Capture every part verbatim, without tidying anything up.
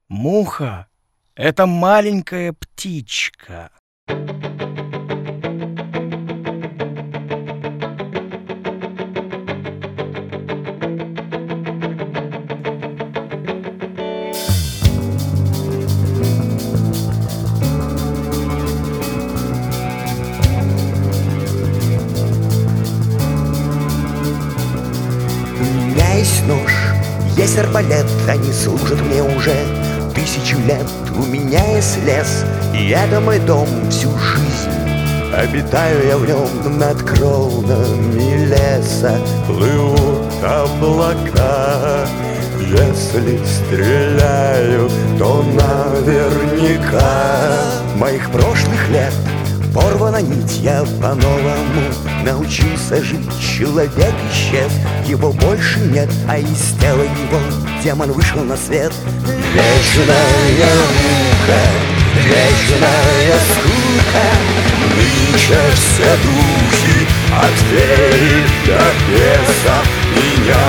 Муха — это маленькая птичка. У меня есть нож, есть арбалет, они служат мне уже тысячу лет. У меня есть лес, и это мой дом всю жизнь. Обитаю я в нем над кронами леса. Плывут облака. Если стреляю, то наверняка. Моих прошлых лет порвана нить, я по-новому научился жить. Человек исчез, его больше нет, а из тела его демон вышел на свет. Вечная мука, вечная скука, нынче все духи от феи до беса меня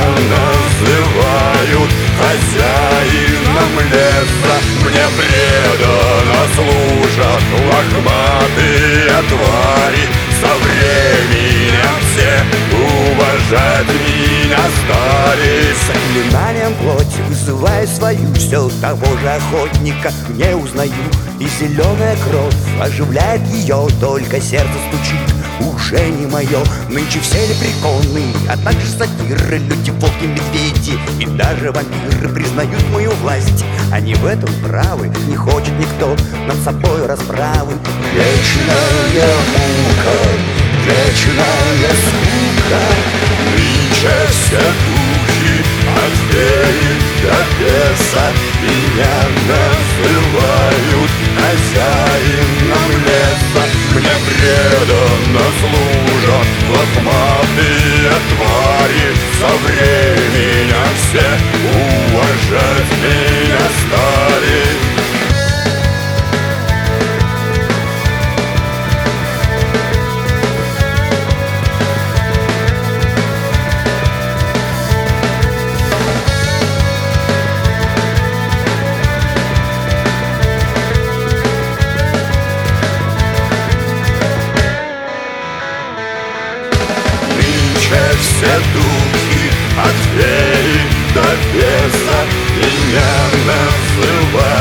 называют хозяином леса. Мне преданно служат лохматые твари. Со временем все уважать меня стали. Заклинанием плоти вызываю свою, все того же охотника не узнаю. И зеленая кровь оживляет ее, только сердце стучит, уже не мое. Нынче все лепреконы, а также сатиры, люди, волки, медведи и даже вампиры признают мою власть. Они в этом правы, не хочет никто над собой расправы. Вечная мука, вечная скука, нынче все духи от феи до беса меня называют хозяином леса. Мне преданно служат лохматые твари. Со временем все уважать меня стали. Все духи от феи до беса меня называют